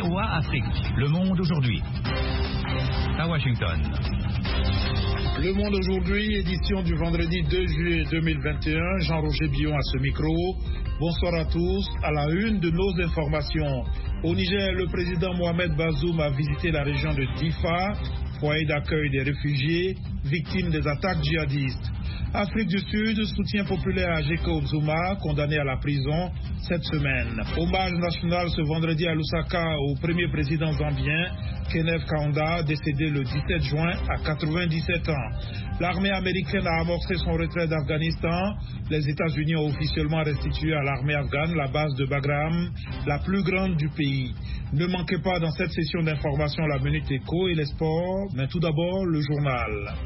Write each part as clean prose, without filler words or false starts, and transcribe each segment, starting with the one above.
VOA Afrique. Le monde aujourd'hui. À Washington. Le monde aujourd'hui, édition du vendredi 2 juillet 2021. Jean-Roger Billon à ce micro. Bonsoir à tous. À la une de nos informations. Au Niger, le président Mohamed Bazoum a visité la région de Difa, foyer d'accueil des réfugiés, victimes des attaques djihadistes. Afrique du Sud, soutien populaire à Jacob Zuma, condamné à la prison cette semaine. Hommage national ce vendredi à Lusaka au premier président zambien, Kenneth Kaunda, décédé le 17 juin à 97 ans. L'armée américaine a amorcé son retrait d'Afghanistan. Les États-Unis ont officiellement restitué à l'armée afghane la base de Bagram, la plus grande du pays. Ne manquez pas dans cette session d'information la Minute Éco et les sports, mais tout d'abord le journal.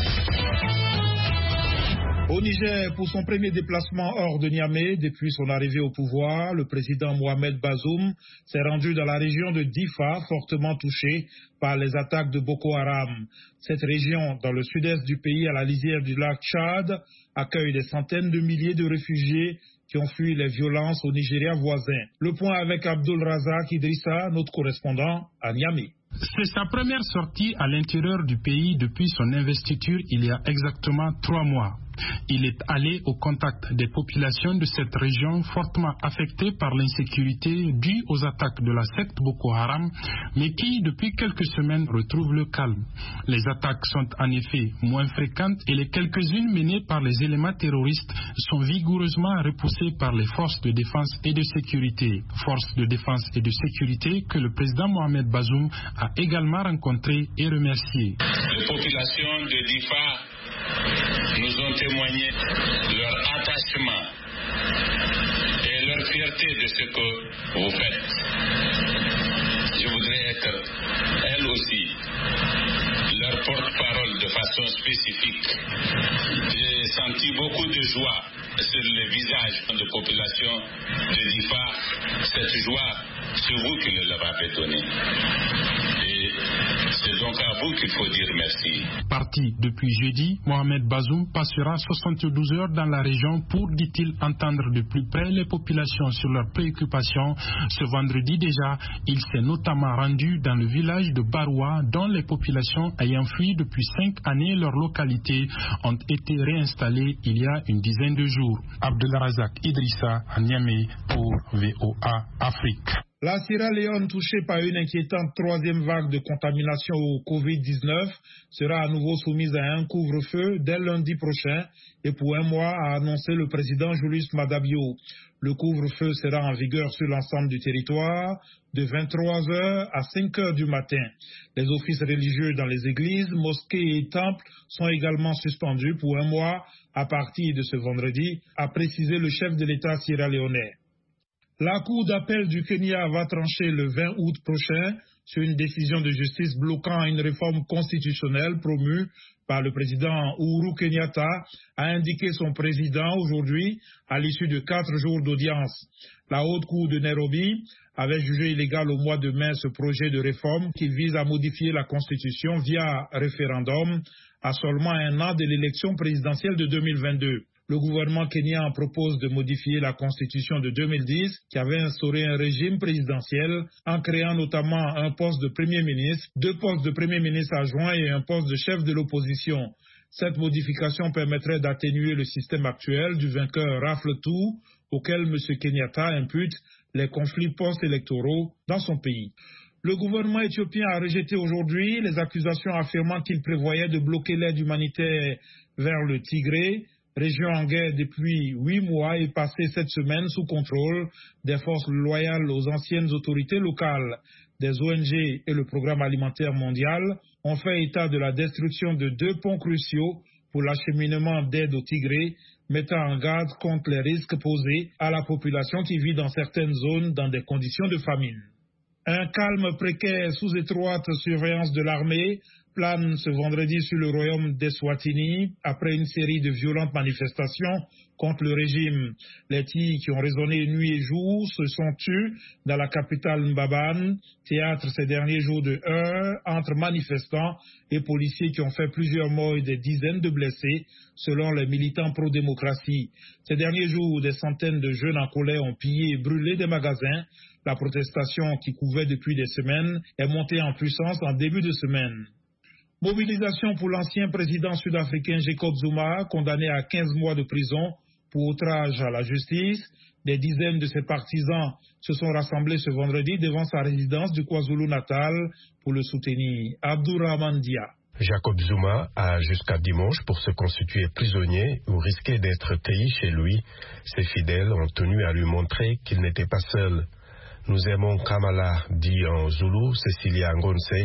Au Niger, pour son premier déplacement hors de Niamey depuis son arrivée au pouvoir, le président Mohamed Bazoum s'est rendu dans la région de Difa, fortement touchée par les attaques de Boko Haram. Cette région, dans le sud-est du pays, à la lisière du lac Tchad, accueille des centaines de milliers de réfugiés qui ont fui les violences au Nigeria voisin. Le point avec Abdul Razak Idrissa, notre correspondant à Niamey. C'est sa première sortie à l'intérieur du pays depuis son investiture il y a exactement 3 mois. Il est allé au contact des populations de cette région fortement affectées par l'insécurité due aux attaques de la secte Boko Haram, mais qui, depuis quelques semaines, retrouvent le calme. Les attaques sont en effet moins fréquentes et les quelques-unes menées par les éléments terroristes sont vigoureusement repoussées par les forces de défense et de sécurité. Forces de défense et de sécurité que le président Mohamed Bazoum a également rencontré et remercié. Les populations de Difa nous ont témoigné leur attachement et leur fierté de ce que vous faites. Je voudrais être, elles aussi, leur porte-parole de façon spécifique. J'ai senti beaucoup de joie sur les visages de la population de Difa. Cette joie, c'est vous qui leur avez donnée. C'est donc à vous qu'il faut dire merci. Parti depuis jeudi, Mohamed Bazoum passera 72 heures dans la région pour, dit-il, entendre de plus près les populations sur leurs préoccupations. Ce vendredi déjà, il s'est notamment rendu dans le village de Baroua, dont les populations ayant fui depuis 5 années leur localité ont été réinstallées il y a une dizaine de jours. Abdelrazak Idrissa à Niamey pour VOA Afrique. La Sierra Leone, touchée par une inquiétante 3e vague de contamination au Covid-19, sera à nouveau soumise à un couvre-feu dès lundi prochain et pour 1 mois, a annoncé le président Julius Maada Bio. Le couvre-feu sera en vigueur sur l'ensemble du territoire de 23h à 5h du matin. Les offices religieux dans les églises, mosquées et temples sont également suspendus pour 1 mois à partir de ce vendredi, a précisé le chef de l'État sierra-léonais. La Cour d'appel du Kenya va trancher le 20 août prochain sur une décision de justice bloquant une réforme constitutionnelle promue par le président Uhuru Kenyatta, a indiqué son président aujourd'hui à l'issue de 4 jours d'audience. La Haute Cour de Nairobi avait jugé illégal au mois de mai ce projet de réforme qui vise à modifier la Constitution via référendum à seulement 1 an de l'élection présidentielle de 2022. Le gouvernement kenyan propose de modifier la constitution de 2010 qui avait instauré un régime présidentiel en créant notamment un poste de Premier ministre, 2 postes de Premier ministre adjoint et un poste de chef de l'opposition. Cette modification permettrait d'atténuer le système actuel du vainqueur rafle tout auquel M. Kenyatta impute les conflits post-électoraux dans son pays. Le gouvernement éthiopien a rejeté aujourd'hui les accusations affirmant qu'il prévoyait de bloquer l'aide humanitaire vers le Tigré, région en guerre depuis 8 mois et passée cette semaine sous contrôle des forces loyales aux anciennes autorités locales. Des ONG et le Programme alimentaire mondial ont fait état de la destruction de 2 ponts cruciaux pour l'acheminement d'aide au Tigré, mettant en garde contre les risques posés à la population qui vit dans certaines zones dans des conditions de famine. Un calme précaire sous étroite surveillance de l'armée plane ce vendredi sur le royaume d'Eswatini après une série de violentes manifestations contre le régime. Les tirs qui ont résonné nuit et jour se sont tus dans la capitale Mbabane, théâtre ces derniers jours de heurts entre manifestants et policiers qui ont fait plusieurs morts et des dizaines de blessés, selon les militants pro-démocratie. Ces derniers jours, des centaines de jeunes en colère ont pillé et brûlé des magasins. La protestation qui couvait depuis des semaines est montée en puissance en début de semaine. Mobilisation pour l'ancien président sud-africain Jacob Zuma, condamné à 15 mois de prison pour outrage à la justice. Des dizaines de ses partisans se sont rassemblés ce vendredi devant sa résidence du KwaZulu-Natal pour le soutenir. Abdourahmane Dia. Jacob Zuma a jusqu'à dimanche pour se constituer prisonnier ou risquer d'être cueilli chez lui. Ses fidèles ont tenu à lui montrer qu'il n'était pas seul. Nous aimons Kamala, dit en Zoulou Cecilia Ngonse,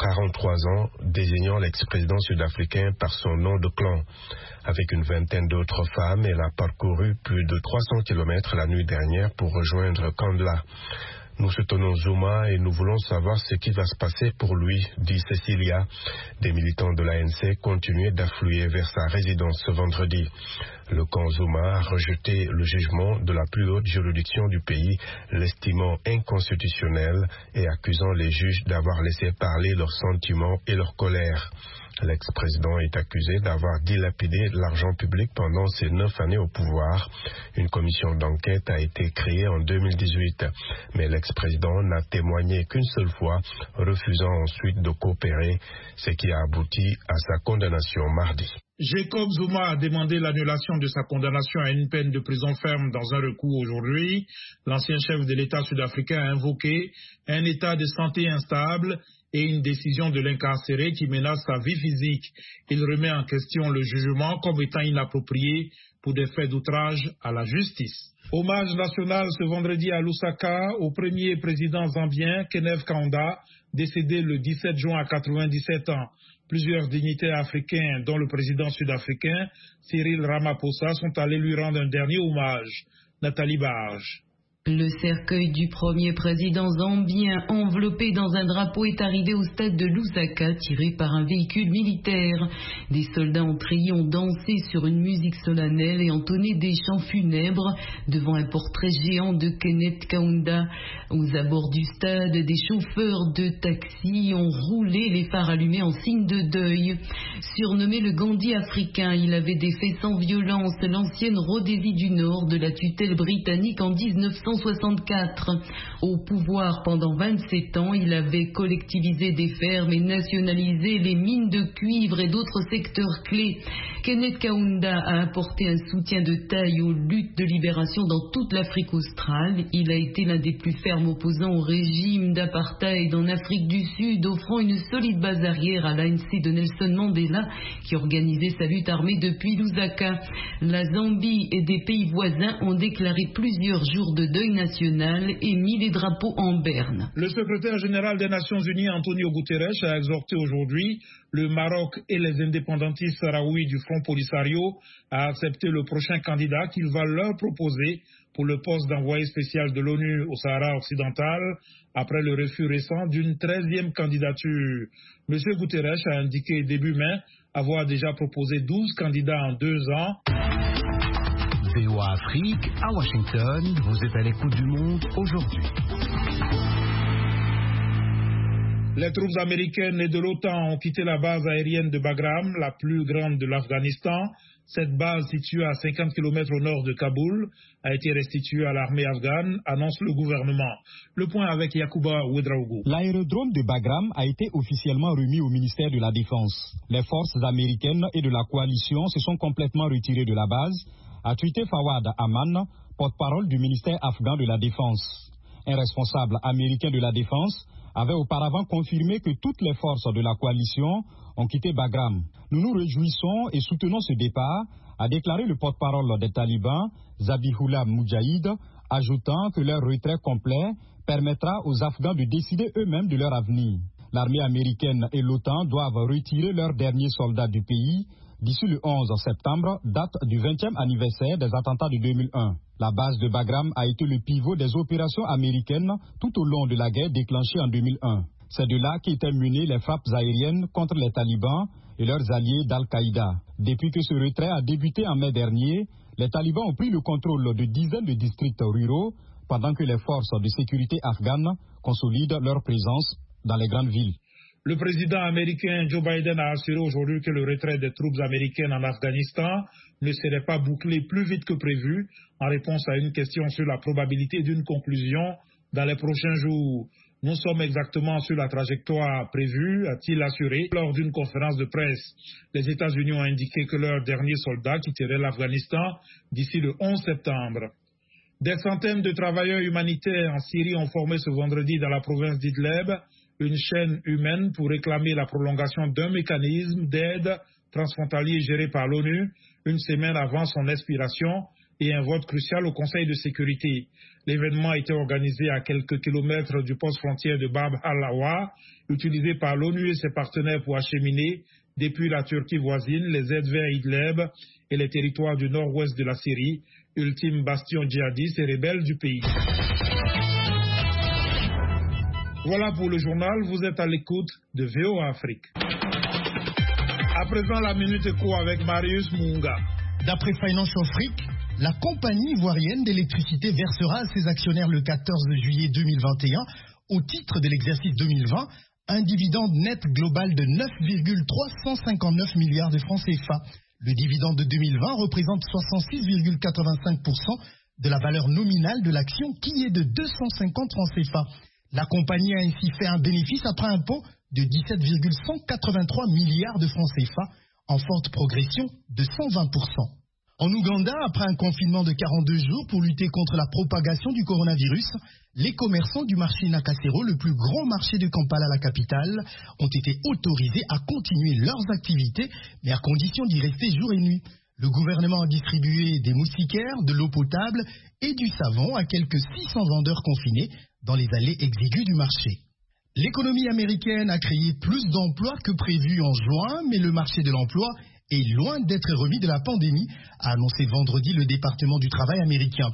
43 ans, désignant l'ex-président sud-africain par son nom de clan. Avec une vingtaine d'autres femmes, elle a parcouru plus de 300 km la nuit dernière pour rejoindre Kandla. Nous soutenons Zuma et nous voulons savoir ce qui va se passer pour lui, dit Cecilia. Des militants de l'ANC continuaient d'affluer vers sa résidence ce vendredi. Le camp Zuma a rejeté le jugement de la plus haute juridiction du pays, l'estimant inconstitutionnel et accusant les juges d'avoir laissé parler leurs sentiments et leur colère. L'ex-président est accusé d'avoir dilapidé l'argent public pendant ses 9 années au pouvoir. Une commission d'enquête a été créée en 2018, mais l'ex-président n'a témoigné qu'une seule fois, refusant ensuite de coopérer, ce qui a abouti à sa condamnation mardi. Jacob Zuma a demandé l'annulation de sa condamnation à une peine de prison ferme dans un recours aujourd'hui. L'ancien chef de l'État sud-africain a invoqué un état de santé instable et une décision de l'incarcéré qui menace sa vie physique. Il remet en question le jugement comme étant inapproprié pour des faits d'outrage à la justice. Hommage national ce vendredi à Lusaka au premier président zambien, Kenneth Kaunda, décédé le 17 juin à 97 ans. Plusieurs dignitaires africains, dont le président sud-africain, Cyril Ramaphosa, sont allés lui rendre un dernier hommage. Nathalie Barge. Le cercueil du premier président zambien enveloppé dans un drapeau est arrivé au stade de Lusaka, tiré par un véhicule militaire. Des soldats en treillis ont dansé sur une musique solennelle et entonné des chants funèbres devant un portrait géant de Kenneth Kaunda. Aux abords du stade, des chauffeurs de taxi ont roulé les phares allumés en signe de deuil. Surnommé le Gandhi africain, il avait défait sans violence l'ancienne Rhodésie du Nord de la tutelle britannique en 1964. Au pouvoir pendant 27 ans, il avait collectivisé des fermes et nationalisé les mines de cuivre et d'autres secteurs clés. Kenneth Kaunda a apporté un soutien de taille aux luttes de libération dans toute l'Afrique australe. Il a été l'un des plus fermes opposants au régime d'apartheid en Afrique du Sud, offrant une solide base arrière à l'ANC de Nelson Mandela, qui organisait sa lutte armée depuis Lusaka. La Zambie et des pays voisins ont déclaré plusieurs jours de deuil national et mis les drapeaux en berne. Le secrétaire général des Nations Unies, Antonio Guterres, a exhorté aujourd'hui le Maroc et les indépendantistes sahraouis du Front Polisario à accepter le prochain candidat qu'il va leur proposer pour le poste d'envoyé spécial de l'ONU au Sahara occidental après le refus récent d'une 13e candidature. M. Guterres a indiqué début mai avoir déjà proposé 12 candidats en 2 ans. VOA Afrique, à Washington, vous êtes à l'écoute du monde aujourd'hui. Les troupes américaines et de l'OTAN ont quitté la base aérienne de Bagram, la plus grande de l'Afghanistan. Cette base, située à 50 km au nord de Kaboul, a été restituée à l'armée afghane, annonce le gouvernement. Le point avec Yacouba Ouedraogo. L'aérodrome de Bagram a été officiellement remis au ministère de la Défense. Les forces américaines et de la coalition se sont complètement retirées de la base, a tweeté Fawad Aman, porte-parole du ministère afghan de la Défense. Un responsable américain de la Défense avait auparavant confirmé que toutes les forces de la coalition ont quitté Bagram. Nous nous réjouissons et soutenons ce départ, a déclaré le porte-parole des talibans, Zabihullah Mujahid, ajoutant que leur retrait complet permettra aux Afghans de décider eux-mêmes de leur avenir. L'armée américaine et l'OTAN doivent retirer leurs derniers soldats du pays d'ici le 11 septembre, date du 20e anniversaire des attentats de 2001. La base de Bagram a été le pivot des opérations américaines tout au long de la guerre déclenchée en 2001. C'est de là qu'étaient menées les frappes aériennes contre les talibans et leurs alliés d'Al-Qaïda. Depuis que ce retrait a débuté en mai dernier, les talibans ont pris le contrôle de dizaines de districts ruraux pendant que les forces de sécurité afghanes consolident leur présence dans les grandes villes. Le président américain Joe Biden a assuré aujourd'hui que le retrait des troupes américaines en Afghanistan ne serait pas bouclé plus vite que prévu, en réponse à une question sur la probabilité d'une conclusion dans les prochains jours. Nous sommes exactement sur la trajectoire prévue, a-t-il assuré lors d'une conférence de presse. Les États-Unis ont indiqué que leurs derniers soldats quitteraient l'Afghanistan d'ici le 11 septembre. Des centaines de travailleurs humanitaires en Syrie ont formé ce vendredi dans la province d'Idlib une chaîne humaine pour réclamer la prolongation d'un mécanisme d'aide transfrontalier géré par l'ONU une semaine avant son expiration et un vote crucial au Conseil de sécurité. L'événement a été organisé à quelques kilomètres du poste frontière de Bab al-Awa, utilisé par l'ONU et ses partenaires pour acheminer depuis la Turquie voisine les aides vers Idlib et les territoires du nord-ouest de la Syrie, ultime bastion djihadiste et rebelle du pays. Voilà pour le journal, vous êtes à l'écoute de VOA Afrique. À présent, la Minute Éco avec Marius Munga. D'après Financial Freak, la compagnie ivoirienne d'électricité versera à ses actionnaires le 14 juillet 2021, au titre de l'exercice 2020, un dividende net global de 9,359 milliards de francs CFA. Le dividende de 2020 représente 66,85% de la valeur nominale de l'action qui est de 250 francs CFA. La compagnie a ainsi fait un bénéfice après impôt de 17,183 milliards de francs CFA, en forte progression de 120%. En Ouganda, après un confinement de 42 jours pour lutter contre la propagation du coronavirus, les commerçants du marché Nakasero, le plus grand marché de Kampala, la capitale, ont été autorisés à continuer leurs activités, mais à condition d'y rester jour et nuit. Le gouvernement a distribué des moustiquaires, de l'eau potable et du savon à quelques 600 vendeurs confinés dans les allées exiguës du marché. L'économie américaine a créé plus d'emplois que prévu en juin, mais le marché de l'emploi est loin d'être remis de la pandémie, a annoncé vendredi le département du travail américain.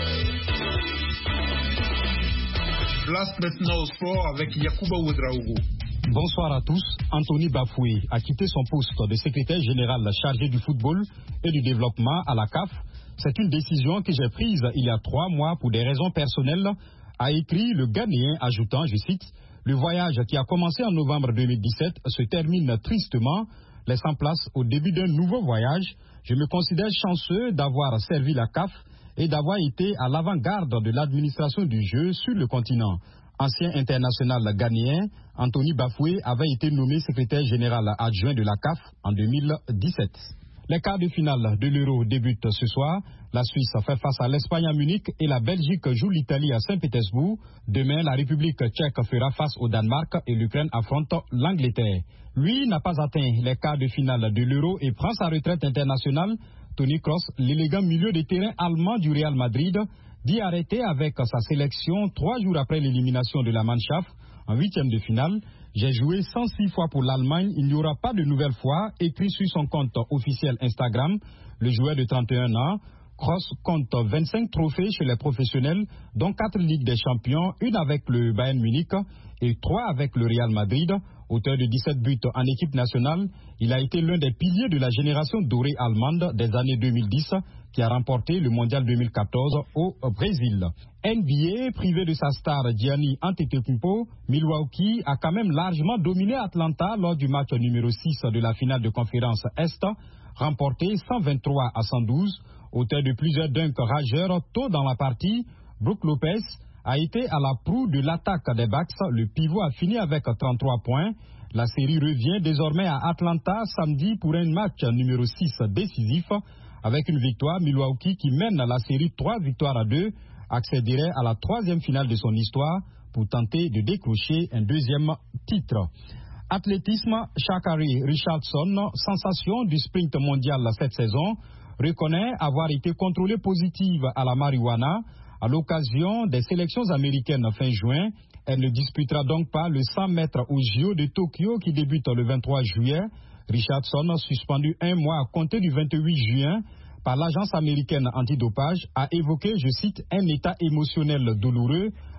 Place maintenant au sport avec Yacouba Ouedraogo. Bonsoir à tous. Anthony Bafoué a quitté son poste de secrétaire général chargé du football et du développement à la CAF. C'est une décision que j'ai prise il y a 3 mois pour des raisons personnelles, a écrit le Ghanéen, ajoutant, je cite, « Le voyage qui a commencé en novembre 2017 se termine tristement, laissant place au début d'un nouveau voyage. Je me considère chanceux d'avoir servi la CAF et d'avoir été à l'avant-garde de l'administration du jeu sur le continent. » Ancien international ghanéen, Anthony Bafoué avait été nommé secrétaire général adjoint de la CAF en 2017. Les quarts de finale de l'Euro débutent ce soir. La Suisse fait face à l'Espagne à Munich et la Belgique joue l'Italie à Saint-Pétersbourg. Demain, la République tchèque fera face au Danemark et l'Ukraine affronte l'Angleterre. Lui n'a pas atteint les quarts de finale de l'Euro et prend sa retraite internationale. Toni Kroos, l'élégant milieu de terrain allemand du Real Madrid, dit arrêter avec sa sélection 3 jours après l'élimination de la Mannschaft en 8e de finale. J'ai joué 106 fois pour l'Allemagne, il n'y aura pas de nouvelle fois, écrit sur son compte officiel Instagram. Le joueur de 31 ans, Kroos compte 25 trophées chez les professionnels, dont 4 Ligues des Champions, une avec le Bayern Munich et 3 avec le Real Madrid. Auteur de 17 buts en équipe nationale, il a été l'un des piliers de la génération dorée allemande des années 2010 qui a remporté le mondial 2014 au Brésil. NBA, privé de sa star Giannis Antetokounmpo, Milwaukee a quand même largement dominé Atlanta lors du match numéro 6 de la finale de conférence Est, remporté 123-112. Auteur de plusieurs dunks rageurs tôt dans la partie, Brook Lopez a été à la proue de l'attaque des Bucks. Le pivot a fini avec 33 points. La série revient désormais à Atlanta samedi pour un match numéro 6 décisif. Avec une victoire, Milwaukee, qui mène la série 3-2, accéderait à la 3e finale de son histoire pour tenter de décrocher un 2e titre. Athlétisme, Sha'Carri Richardson, sensation du sprint mondial cette saison, reconnaît avoir été contrôlée positive à la marijuana à l'occasion des sélections américaines fin juin. Elle ne disputera donc pas le 100 mètres au JO de Tokyo qui débute le 23 juillet. Richardson, suspendu 1 mois à compter du 28 juin par l'agence américaine antidopage, a évoqué, je cite, un état émotionnel douloureux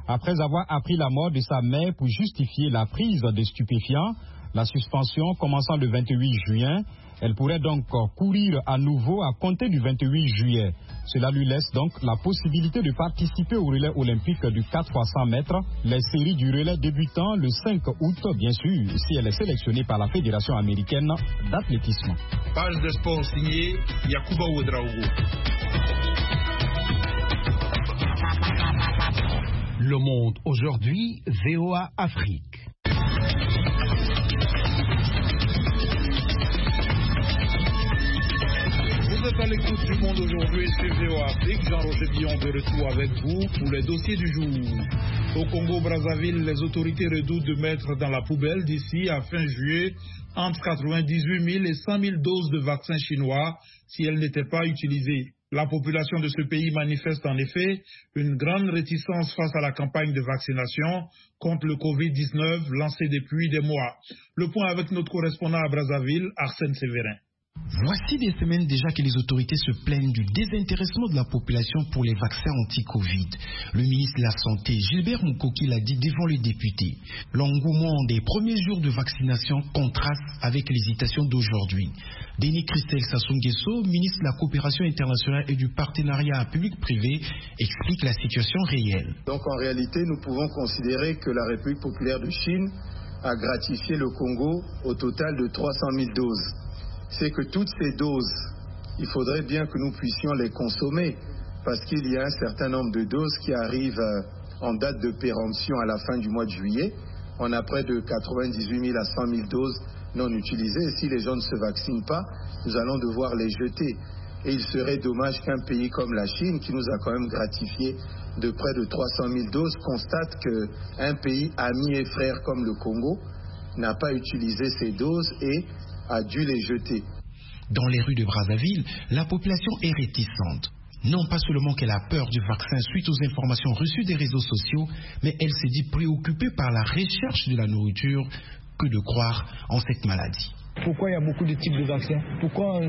Après avoir appris la mort de sa mère pour justifier la prise des stupéfiants, la suspension commençant le 28 juin, elle pourrait donc courir à nouveau à compter du 28 juillet. Cela lui laisse donc la possibilité de participer au relais olympique du 4 x 100 mètres, les séries du relais débutant le 5 août, bien sûr, si elle est sélectionnée par la Fédération américaine d'athlétisme. Page de sport signée Yacouba Ouedraogo. Le Monde aujourd'hui, VOA Afrique. Vous êtes à l'écoute du Monde aujourd'hui sur VOA Afrique. Jean-Roger Billon de retour avec vous pour les dossiers du jour. Au Congo-Brazzaville, les autorités redoutent de mettre dans la poubelle d'ici à fin juillet entre 98 000 et 100 000 doses de vaccins chinois si elles n'étaient pas utilisées. La population de ce pays manifeste en effet une grande réticence face à la campagne de vaccination contre le Covid-19 lancée depuis des mois. Le point avec notre correspondant à Brazzaville, Arsène Sévérin. Voici des semaines déjà que les autorités se plaignent du désintéressement de la population pour les vaccins anti-Covid. Le ministre de la Santé, Gilbert Mukoki, l'a dit devant les députés. L'engouement des premiers jours de vaccination contraste avec l'hésitation d'aujourd'hui. Denis Christel Sassou Nguesso, ministre de la Coopération internationale et du partenariat public-privé, explique la situation réelle. Donc en réalité, nous pouvons considérer que la République populaire de Chine a gratifié le Congo au total de 300 000 doses. C'est que toutes ces doses, il faudrait bien que nous puissions les consommer parce qu'il y a un certain nombre de doses qui arrivent en date de péremption à la fin du mois de juillet. On a près de 98 000 à 100 000 doses non utilisées et si les gens ne se vaccinent pas, nous allons devoir les jeter. Et il serait dommage qu'un pays comme la Chine, qui nous a quand même gratifié de près de 300 000 doses, constate qu'un pays ami et frère comme le Congo n'a pas utilisé ces doses et a dû les jeter. Dans les rues de Brazzaville, la population est réticente. Non pas seulement qu'elle a peur du vaccin suite aux informations reçues des réseaux sociaux, mais elle s'est dit préoccupée par la recherche de la nourriture que de croire en cette maladie. Pourquoi il y a beaucoup de types de vaccins? Pourquoi on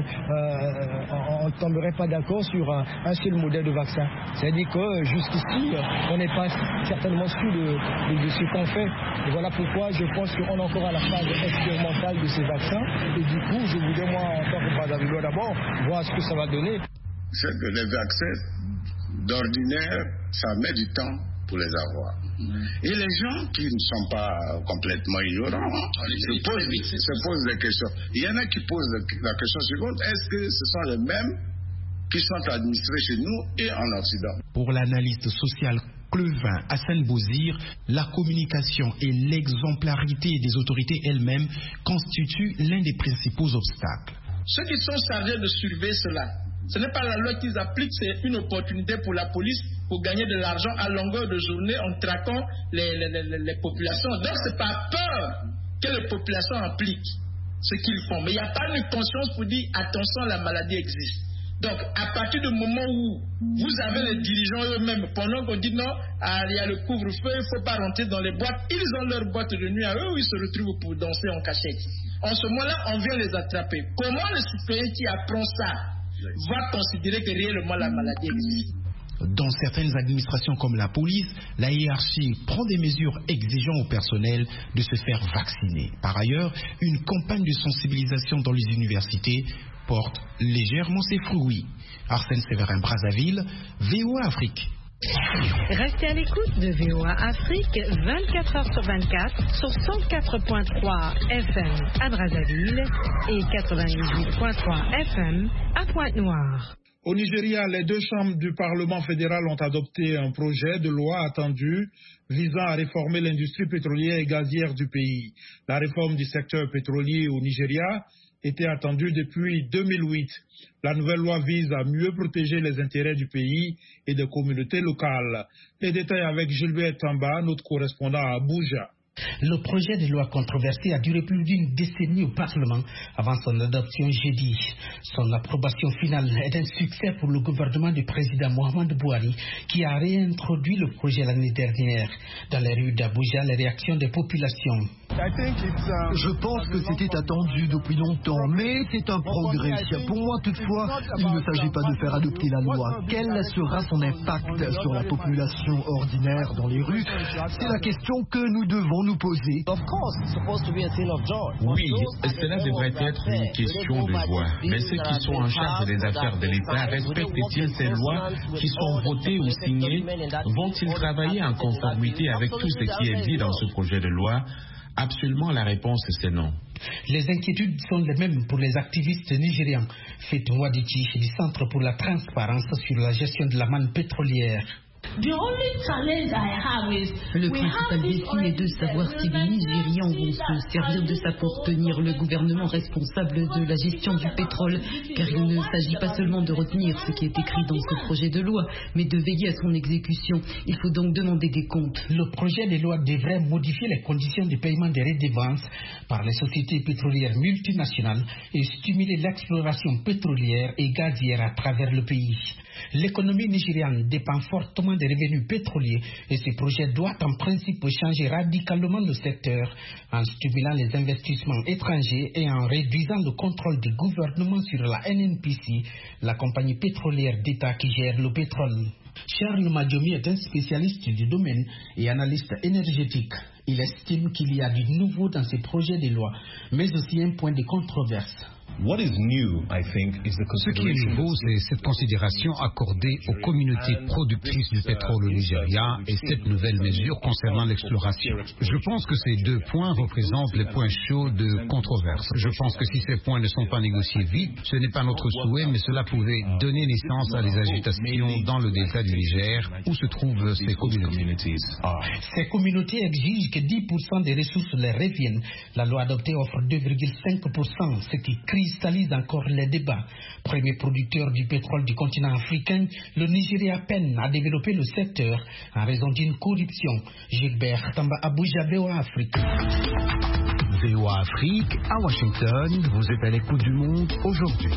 ne tomberait pas d'accord sur un seul modèle de vaccin? C'est-à-dire que jusqu'ici, on n'est pas certainement sûr de ce qu'on fait. Et voilà pourquoi je pense qu'on est encore à la phase expérimentale de ces vaccins. Et du coup, je voudrais, moi, en tant que Brazzaville, d'abord, voir ce que ça va donner. C'est que les vaccins, d'ordinaire, ça met du temps pour les avoir. Et les gens qui ne sont pas complètement ignorants se posent des questions. Il y en a qui posent la question suivante, est-ce que ce sont les mêmes qui sont administrés chez nous et en Occident? Pour l'analyste social Clevin Hassan Bouzir, la communication et l'exemplarité des autorités elles-mêmes constituent l'un des principaux obstacles. Ceux qui sont chargés de surveiller cela, ce n'est pas la loi qu'ils appliquent, c'est une opportunité pour la police pour gagner de l'argent à longueur de journée en traquant les populations. Donc c'est par peur que les populations appliquent ce qu'ils font. Mais il n'y a pas une conscience pour dire attention, la maladie existe. Donc à partir du moment où vous avez les dirigeants eux-mêmes, pendant qu'on dit non, il y a le couvre-feu, il ne faut pas rentrer dans les boîtes, ils ont leur boîte de nuit à eux où ils se retrouvent pour danser en cachette. En ce moment-là, on vient les attraper. Comment le citoyen qui apprend ça va considérer que réellement la maladie existe? Dans certaines administrations comme la police, la hiérarchie prend des mesures exigeant au personnel de se faire vacciner. Par ailleurs, une campagne de sensibilisation dans les universités porte légèrement ses fruits. Arsène Sévérin, Brazzaville, VOA Afrique. Restez à l'écoute de VOA Afrique 24 heures sur 24 sur 104.3 FM à Brazzaville et 98.3 FM à Pointe-Noire. Au Nigeria, les deux chambres du Parlement fédéral ont adopté un projet de loi attendu visant à réformer l'industrie pétrolière et gazière du pays. La réforme du secteur pétrolier au Nigeria était attendue depuis 2008. La nouvelle loi vise à mieux protéger les intérêts du pays et des communautés locales. Les détails avec Gilbert Tamba, notre correspondant à Abuja. Le projet de loi controversé a duré plus d'une décennie au Parlement avant son adoption jeudi. Son approbation finale est un succès pour le gouvernement du président Mohamed Bouhari qui a réintroduit le projet l'année dernière. Dans les rues d'Abuja, les réactions des populations. Je pense que c'était attendu depuis longtemps, mais c'est un progrès. Pour moi, toutefois, il ne s'agit pas de faire adopter la loi. Quel sera son impact sur la population ordinaire dans les rues? C'est la question que nous devons nous poser. Oui, cela devrait être une question de joie. Mais ceux qui sont en charge des affaires de l'État respectent-ils ces lois qui sont votées ou signées? Vont-ils travailler en conformité avec tout ce qui est dit dans ce projet de loi? Absolument, la réponse c'est non. Les inquiétudes sont les mêmes pour les activistes nigérians. Fatou Wadichi du Centre pour la transparence sur la gestion de la manne pétrolière. Le principal défi est de savoir si les Nigérians vont se servir de ça pour tenir le gouvernement responsable de la gestion du pétrole, car il ne s'agit pas seulement de retenir ce qui est écrit dans ce projet de loi, mais de veiller à son exécution. Il faut donc demander des comptes. Le projet de loi devrait modifier les conditions de paiement des redevances par les sociétés pétrolières multinationales et stimuler l'exploration pétrolière et gazière à travers le pays. L'économie nigériane dépend fortement des revenus pétroliers et ce projet doit en principe changer radicalement le secteur en stimulant les investissements étrangers et en réduisant le contrôle du gouvernement sur la NNPC, la compagnie pétrolière d'État qui gère le pétrole. Charles Madjomi est un spécialiste du domaine et analyste énergétique. Il estime qu'il y a du nouveau dans ces projets de loi, mais aussi un point de controverse. Ce qui est nouveau, c'est cette considération accordée aux communautés productrices du pétrole au Nigeria et cette nouvelle mesure concernant l'exploration. Je pense que ces deux points représentent les points chauds de controverse. Je pense que si ces points ne sont pas négociés vite, ce n'est pas notre souhait, mais cela pouvait donner naissance à des agitations dans le delta du Niger où se trouvent ces communautés. Ces communautés exigent que 10% des ressources les reviennent. La loi adoptée offre 2,5%, ce qui cristallise encore les débats. Premier producteur du pétrole du continent africain, le Nigeria peine à développer le secteur en raison d'une corruption. Gilbert Tamba, Abuja, VOA Afrique. VOA Afrique, à Washington, vous êtes à l'écoute du monde aujourd'hui.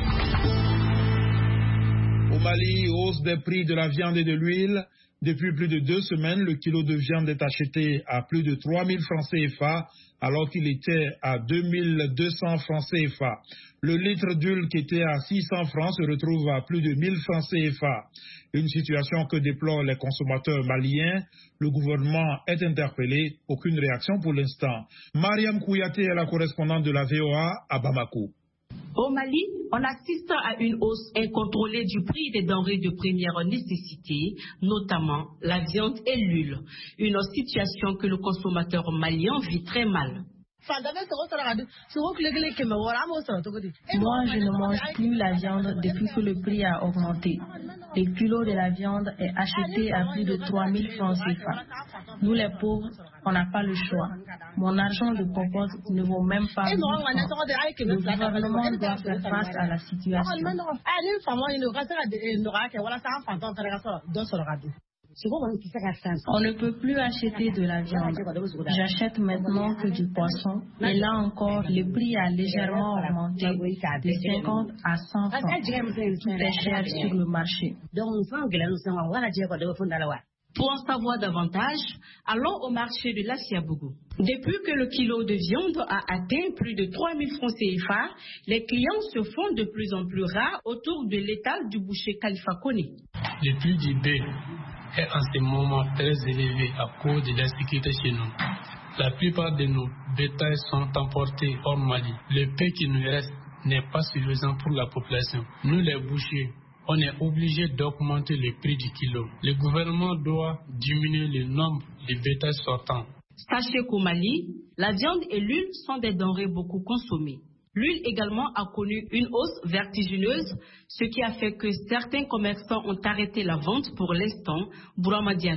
Au Mali, hausse des prix de la viande et de l'huile. Depuis plus de 2 semaines, le kilo de viande est acheté à plus de 3 000 francs CFA, alors qu'il était à 2 200 francs CFA. Le litre d'huile qui était à 600 francs se retrouve à plus de 1 000 francs CFA. Une situation que déplorent les consommateurs maliens. Le gouvernement est interpellé. Aucune réaction pour l'instant. Mariam Kouyaté est la correspondante de la VOA à Bamako. Au Mali, on assiste à une hausse incontrôlée du prix des denrées de première nécessité, notamment la viande et l'huile. Une situation que le consommateur malien vit très mal. Moi, je ne mange plus la viande depuis que le prix a augmenté. Le kilo de la viande est acheté à plus de 3 000 francs CFA. Nous, les pauvres, on n'a pas le choix. Mon argent de compost ne vaut même pas 1 000 francs. Le gouvernement doit faire face à la situation. On ne peut plus acheter de la viande. J'achète maintenant que du poisson. Et là encore, le prix a légèrement augmenté de 50 à 100 francs. Tout est cher sur le marché. Pour en savoir davantage, allons au marché de l'Asiabougou. Depuis que le kilo de viande a atteint plus de 3 000 francs CFA, les clients se font de plus en plus rares autour de l'étal du boucher Khalifa Koné. Le prix du bœuf est en ce moment très élevé à cause de l'insécurité chez nous. La plupart de nos bétails sont emportés hors Mali. Le peu qui nous reste n'est pas suffisant pour la population. Nous les bouchers, on est obligé d'augmenter le prix du kilo. Le gouvernement doit diminuer le nombre de bétails sortants. Sachez qu'au Mali, la viande et l'huile sont des denrées beaucoup consommées. L'huile également a connu une hausse vertigineuse, ce qui a fait que certains commerçants ont arrêté la vente pour l'instant. Bourama Diallo.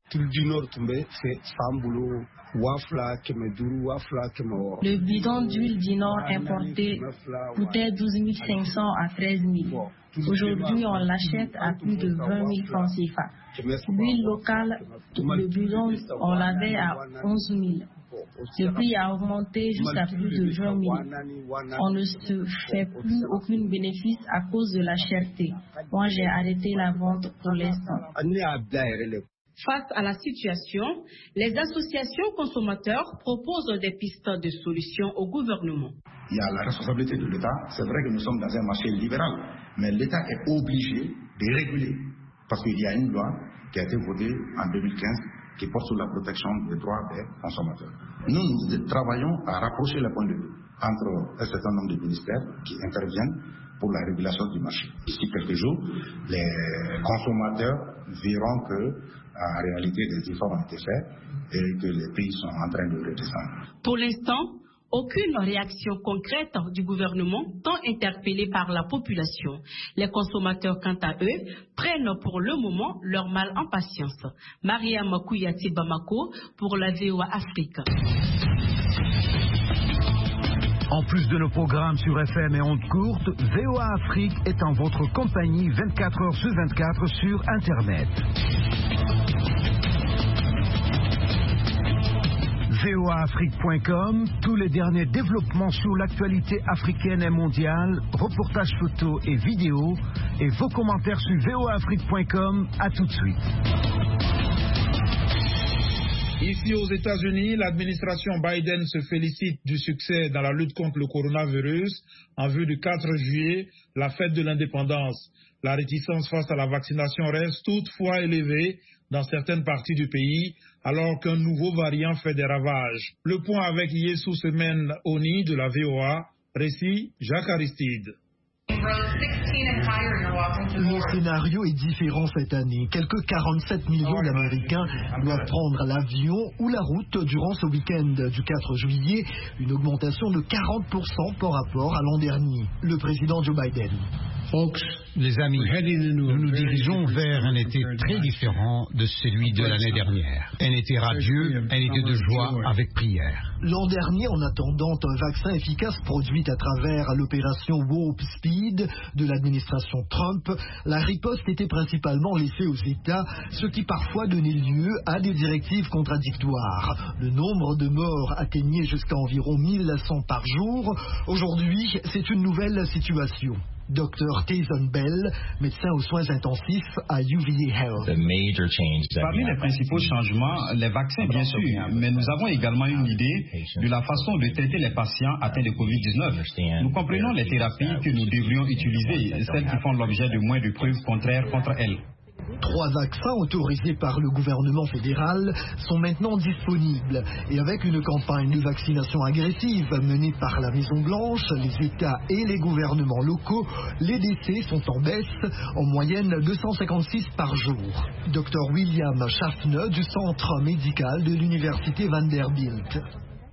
Le bidon d'huile du Nord importé coûtait 12 500 à 13 000. Aujourd'hui, on l'achète à plus de 20 000 francs CFA. L'huile locale, le bidon, on l'avait à 11 000. Le prix a augmenté jusqu'à plus de 20 000. On ne se fait plus aucun bénéfice à cause de la cherté. Moi, j'ai arrêté la vente pour l'instant. Face à la situation, les associations consommateurs proposent des pistes de solutions au gouvernement. Il y a la responsabilité de l'État. C'est vrai que nous sommes dans un marché libéral, mais l'État est obligé de réguler. Parce qu'il y a une loi qui a été votée en 2015 qui porte sur la protection des droits des consommateurs. Nous travaillons à rapprocher les points de vue entre un certain nombre de ministères qui interviennent pour la régulation du marché. D'ici quelques jours, les consommateurs verront que, en réalité, des efforts ont été faits et que les prix sont en train de redescendre. Pour l'instant, aucune réaction concrète du gouvernement, tant interpellé par la population. Les consommateurs, quant à eux, prennent pour le moment leur mal en patience. Mariam Kouyati Bamako pour la VOA Afrique. En plus de nos programmes sur FM et ondes courtes, VOA Afrique est en votre compagnie 24 heures sur 24 sur Internet. voaafrique.com, tous les derniers développements sur l'actualité africaine et mondiale, reportages photos et vidéos, et vos commentaires sur voaafrique.com. À tout de suite. Ici aux États-Unis, l'administration Biden se félicite du succès dans la lutte contre le coronavirus en vue du 4 juillet, la fête de l'indépendance. La réticence face à la vaccination reste toutefois élevée dans certaines parties du pays, alors qu'un nouveau variant fait des ravages. Le point avec Yessou Semen Oni de la VOA, récit Jacques Aristide. Le scénario est différent cette année. Quelques 47 millions d'Américains doivent prendre l'avion ou la route durant ce week-end du 4 juillet, une augmentation de 40% par rapport à l'an dernier. Le président Joe Biden. Les amis, nous nous dirigeons vers un été très différent de celui de l'année dernière. Un été radieux, un été de joie avec prière. L'an dernier, en attendant un vaccin efficace produit à travers l'opération Warp Speed de l'administration Trump, la riposte était principalement laissée aux États, ce qui parfois donnait lieu à des directives contradictoires. Le nombre de morts atteignait jusqu'à environ 1100 par jour. Aujourd'hui, c'est une nouvelle situation. Dr Tyson Bell, médecin aux soins intensifs à UVA Health. Parmi les principaux changements, les vaccins bien sûr, mais nous avons également une idée de la façon de traiter les patients atteints de COVID-19. Nous comprenons les thérapies que nous devrions utiliser, celles qui font l'objet de moins de preuves contraires contre elles. 3 vaccins autorisés par le gouvernement fédéral sont maintenant disponibles. Et avec une campagne de vaccination agressive menée par la Maison-Blanche, les États et les gouvernements locaux, les décès sont en baisse, en moyenne 256 par jour. Dr William Schaffner du centre médical de l'université Vanderbilt.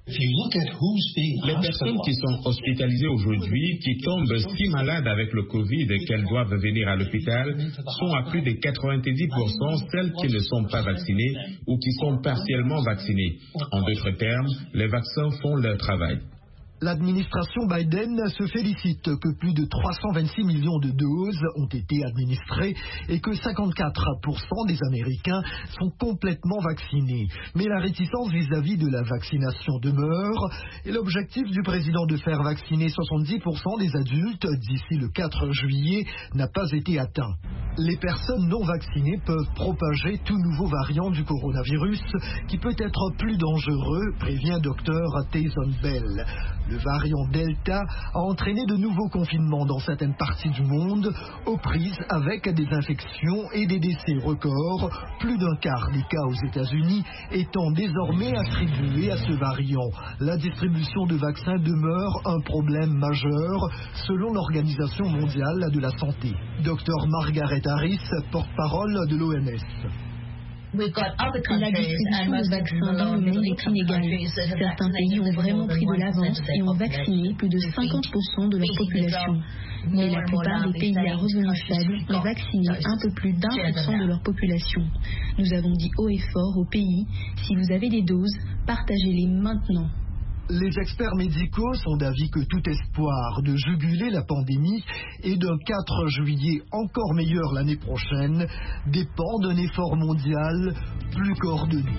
Les personnes qui sont hospitalisées aujourd'hui, qui tombent si malades avec le Covid et qu'elles doivent venir à l'hôpital, sont à plus de 90% celles qui ne sont pas vaccinées ou qui sont partiellement vaccinées. En d'autres termes, les vaccins font leur travail. L'administration Biden se félicite que plus de 326 millions de doses ont été administrées et que 54% des Américains sont complètement vaccinés. Mais la réticence vis-à-vis de la vaccination demeure et l'objectif du président de faire vacciner 70% des adultes d'ici le 4 juillet n'a pas été atteint. Les personnes non vaccinées peuvent propager tout nouveau variant du coronavirus qui peut être plus dangereux, prévient Dr Tyson Bell. Le variant Delta a entraîné de nouveaux confinements dans certaines parties du monde, aux prises avec des infections et des décès records, plus d'un quart des cas aux États-Unis étant désormais attribués à ce variant. La distribution de vaccins demeure un problème majeur, selon l'Organisation mondiale de la santé. Dr Margaret Harris, porte-parole de l'OMS. La distribution de vaccins dans le monde est inégale. Certains pays ont vraiment pris de l'avance et ont vacciné plus de 50% de leur population. Mais la plupart des pays à revenus faibles ont vacciné un peu plus d'1% de leur population. Nous avons dit haut et fort au pays, si vous avez des doses, partagez-les maintenant. Les experts médicaux sont d'avis que tout espoir de juguler la pandémie et d'un 4 juillet encore meilleur l'année prochaine dépend d'un effort mondial plus coordonné.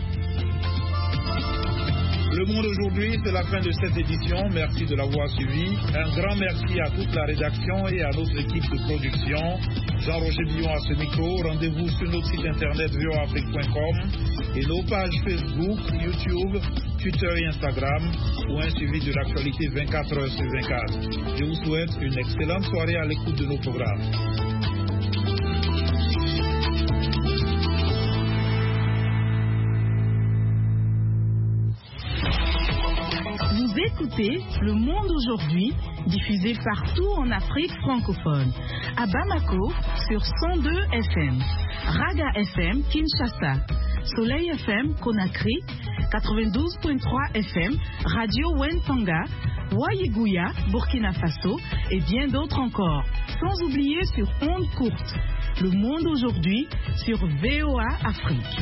Le Monde aujourd'hui, c'est la fin de cette édition. Merci de l'avoir suivi. Un grand merci à toute la rédaction et à notre équipe de production. Jean-Roger Billon à ce micro. Rendez-vous sur notre site internet voaafrique.com et nos pages Facebook, YouTube, Twitter et Instagram pour un suivi de l'actualité 24 heures sur 24. Je vous souhaite une excellente soirée à l'écoute de nos programmes. Écoutez Le Monde aujourd'hui, diffusé partout en Afrique francophone. À Bamako, sur 102 FM. Raga FM, Kinshasa. Soleil FM, Conakry. 92.3 FM, Radio Wentanga. Waïgouya, Burkina Faso. Et bien d'autres encore. Sans oublier sur ondes courtes. Le Monde aujourd'hui, sur VOA Afrique.